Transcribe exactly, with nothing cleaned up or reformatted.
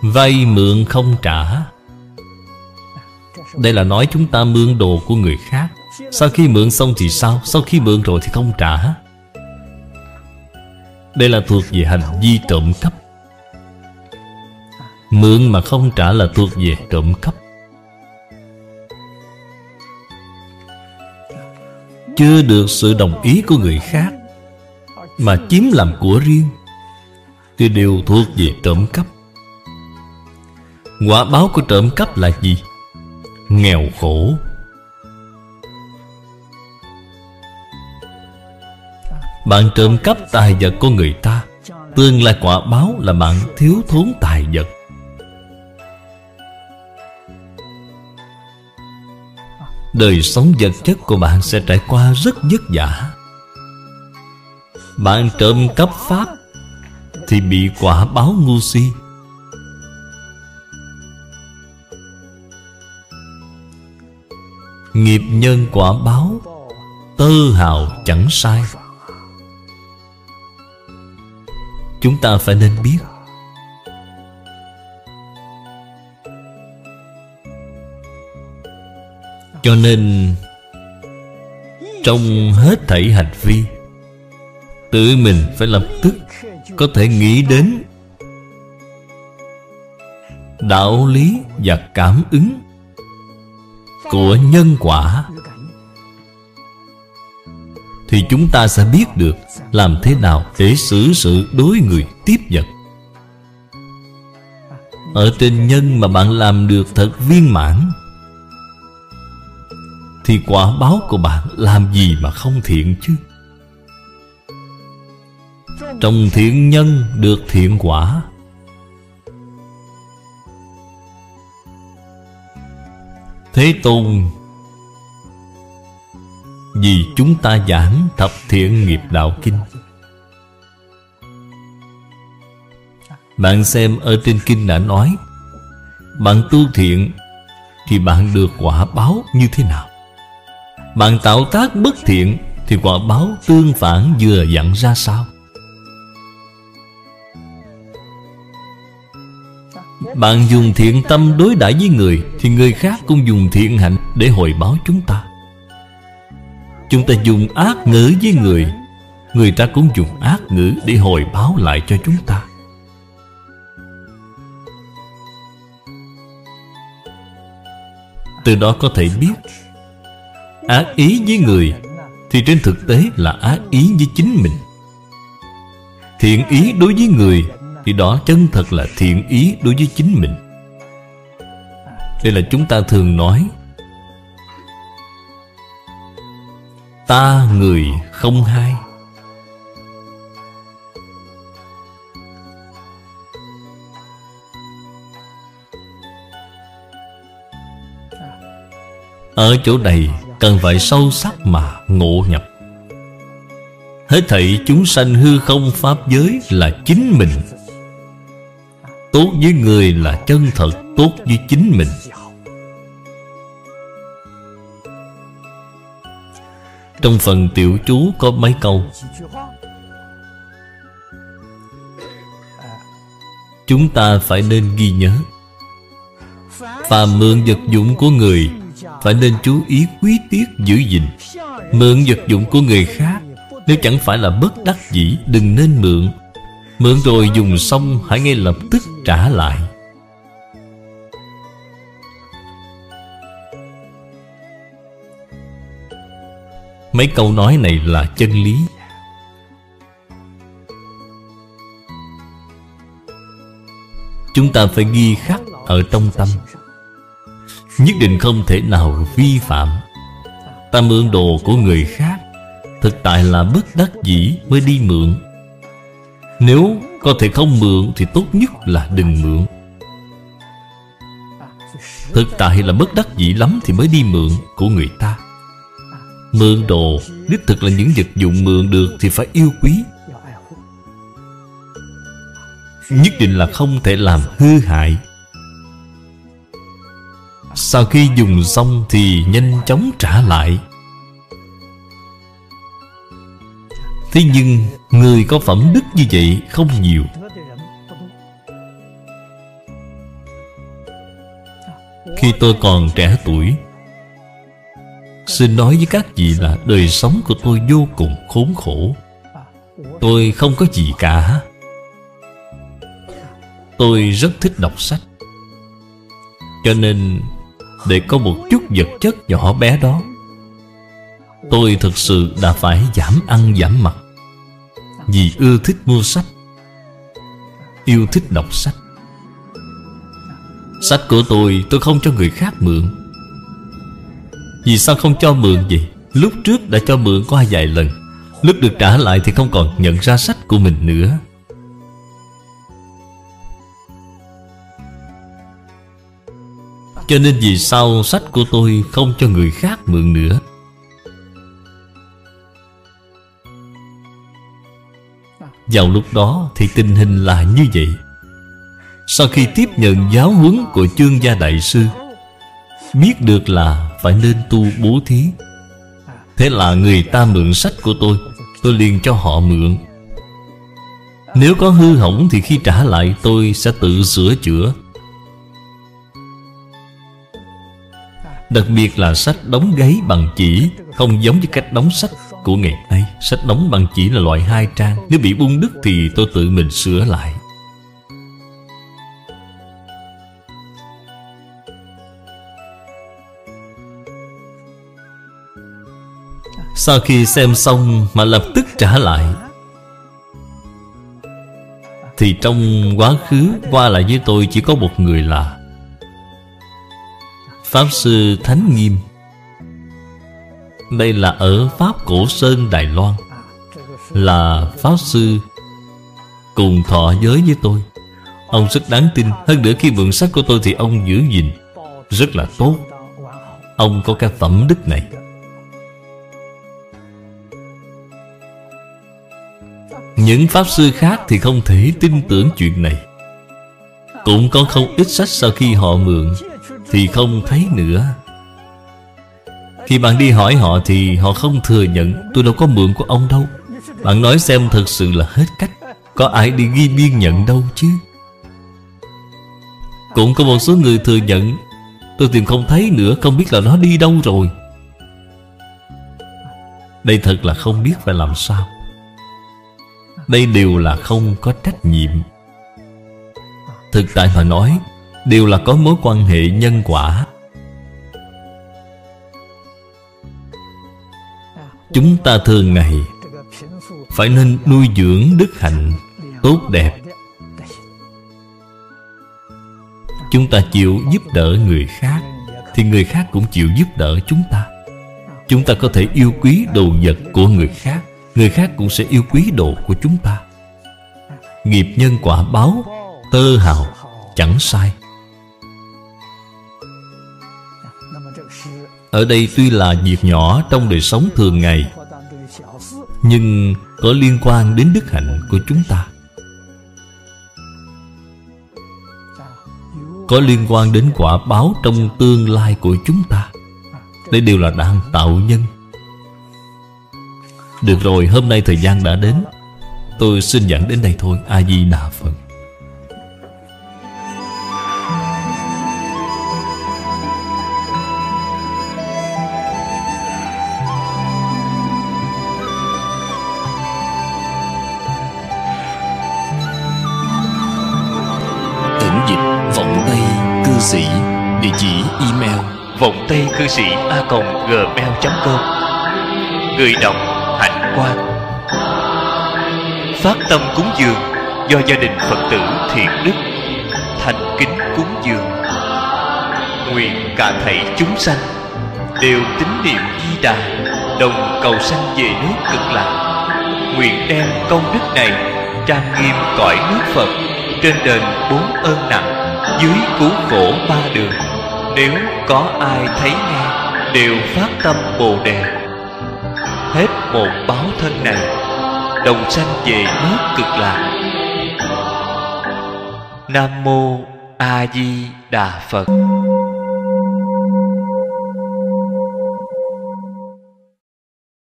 Vay mượn không trả. Đây là nói chúng ta mượn đồ của người khác. Sau khi mượn xong thì sao? Sau khi mượn rồi thì không trả. Đây là thuộc về hành vi trộm cắp. Mượn mà không trả là thuộc về trộm cắp. Chưa được sự đồng ý của người khác mà chiếm làm của riêng thì đều thuộc về trộm cắp. Quả báo của trộm cắp là gì? Nghèo khổ. Bạn trộm cắp tài vật của người ta, tương lai quả báo là bạn thiếu thốn tài vật. Đời sống vật chất của bạn sẽ trải qua rất vất vả. Bạn trộm cắp pháp thì bị quả báo ngu si. Nghiệp nhân quả báo, tơ hào chẳng sai. Chúng ta phải nên biết. Cho nên trong hết thảy hành vi, tự mình phải lập tức có thể nghĩ đến đạo lý và cảm ứng của nhân quả, thì chúng ta sẽ biết được làm thế nào để xử sự đối người tiếp vật. Ở trên nhân mà bạn làm được thật viên mãn thì quả báo của bạn làm gì mà không thiện chứ. Trồng thiện nhân được thiện quả. Thế Tôn vì chúng ta giảng thập thiện nghiệp đạo kinh. Bạn xem ở trên kinh đã nói, bạn tu thiện thì bạn được quả báo như thế nào. Bạn tạo tác bất thiện thì quả báo tương phản vừa dặn ra sao. Bạn dùng thiện tâm đối đãi với người thì người khác cũng dùng thiện hạnh để hồi báo chúng ta. Chúng ta dùng ác ngữ với người, người ta cũng dùng ác ngữ để hồi báo lại cho chúng ta. Từ đó có thể biết, ác ý với người thì trên thực tế là ác ý với chính mình. Thiện ý đối với người thì đó chân thật là thiện ý đối với chính mình. Đây là chúng ta thường nói ta người không hai. Ở chỗ này cần phải sâu sắc mà ngộ nhập. Hết thảy chúng sanh hư không pháp giới là chính mình. Tốt với người là chân thật tốt với chính mình. Trong phần tiểu chú có mấy câu chúng ta phải nên ghi nhớ. Phàm mượn vật dụng của người phải nên chú ý quý tiếc giữ gìn. Mượn vật dụng của người khác nếu chẳng phải là bất đắc dĩ đừng nên mượn. Mượn rồi dùng xong hãy ngay lập tức trả lại. Mấy câu nói này là chân lý. Chúng ta phải ghi khắc ở trong tâm, nhất định không thể nào vi phạm. Ta mượn đồ của người khác, thực tại là bất đắc dĩ mới đi mượn. Nếu có thể không mượn thì tốt nhất là đừng mượn. Thực tại là bất đắc dĩ lắm thì mới đi mượn của người ta. Mượn đồ đích thực là những vật dụng mượn được thì phải yêu quý, nhất định là không thể làm hư hại. Sau khi dùng xong thì nhanh chóng trả lại. Thế nhưng người có phẩm đức như vậy không nhiều. Khi tôi còn trẻ tuổi, xin nói với các vị là đời sống của tôi vô cùng khốn khổ. Tôi không có gì cả. Tôi rất thích đọc sách, cho nên để có một chút vật chất nhỏ bé đó, tôi thực sự đã phải giảm ăn giảm mặc. Vì ưa thích mua sách, yêu thích đọc sách. Sách của tôi, tôi không cho người khác mượn. Vì sao không cho mượn vậy? Lúc trước đã cho mượn qua vài lần, lúc được trả lại thì không còn nhận ra sách của mình nữa. Cho nên vì sao sách của tôi không cho người khác mượn nữa? Vào lúc đó thì tình hình là như vậy. Sau khi tiếp nhận giáo huấn của Chương Gia Đại Sư, biết được là phải nên tu bố thí. Thế là người ta mượn sách của tôi, tôi liền cho họ mượn. Nếu có hư hỏng thì khi trả lại tôi sẽ tự sửa chữa. Đặc biệt là sách đóng gáy bằng chỉ, không giống với cách đóng sách của ngày nay. Sách đóng bằng chỉ là loại hai trang, nếu bị bung đứt thì tôi tự mình sửa lại. Sau khi xem xong mà lập tức trả lại, thì trong quá khứ qua lại với tôi chỉ có một người là Pháp Sư Thánh Nghiêm. Đây là ở Pháp Cổ Sơn, Đài Loan. Là Pháp Sư cùng thọ giới với tôi. Ông rất đáng tin. Hơn nữa khi mượn sách của tôi thì ông giữ gìn rất là tốt. Ông có cái phẩm đức này. Những Pháp Sư khác thì không thể tin tưởng chuyện này. Cũng có không ít sách sau khi họ mượn thì không thấy nữa. Khi bạn đi hỏi họ thì họ không thừa nhận. Tôi đâu có mượn của ông đâu. Bạn nói xem, thật sự là hết cách. Có ai đi ghi biên nhận đâu chứ. Cũng có một số người thừa nhận. Tôi tìm không thấy nữa, không biết là nó đi đâu rồi. Đây thật là không biết phải làm sao. Đây đều là không có trách nhiệm. Thực tại mà nói, đều là có mối quan hệ nhân quả. Chúng ta thường ngày phải nên nuôi dưỡng đức hạnh tốt đẹp. Chúng ta chịu giúp đỡ người khác thì người khác cũng chịu giúp đỡ chúng ta. Chúng ta có thể yêu quý đồ vật của người khác, người khác cũng sẽ yêu quý đồ của chúng ta. Nghiệp nhân quả báo, tơ hào chẳng sai. Ở đây tuy là việc nhỏ trong đời sống thường ngày, nhưng có liên quan đến đức hạnh của chúng ta, có liên quan đến quả báo trong tương lai của chúng ta. Đây đều là đang tạo nhân. Được rồi, hôm nay thời gian đã đến, tôi xin giảng đến đây thôi. A Di Đà Phật. Thỉnh dịch Vọng Tây Cư Sĩ. Địa chỉ email vọng tây cư sĩ a còng gmail chấm com. Người đọc Hạnh Quang. Phát tâm cúng dường do gia đình Phật tử Thiện Đức thành kính cúng dường. Nguyện cả thảy chúng sanh đều tín niệm Di Đà, đồng cầu sanh về nước Cực Lạc. Nguyện đem công đức này trang nghiêm cõi nước Phật, trên đền bốn ơn nặng, dưới cứu khổ ba đường. Nếu có ai thấy nghe đều phát tâm Bồ Đề, hết một báo thân này đồng sanh về nước Cực Lạc. Nam Mô A Di Đà Phật.